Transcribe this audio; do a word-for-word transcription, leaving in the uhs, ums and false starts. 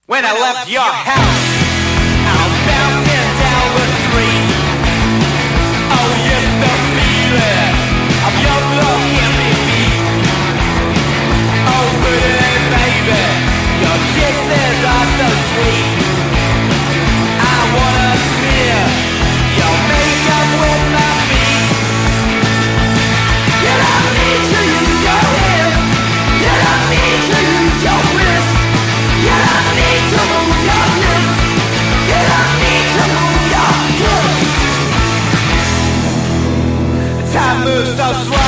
When I left your house, I was bouncing down the street. Oh, yes, the feeling of your love can be beat. Oh, pretty baby, your kisses are so sweet. I wanna smear your makeup with my feet. You don't need to use your hands. You don't need to use your wrist. You don't need to move your lips. You don't need to move your hips. Time moves so slow.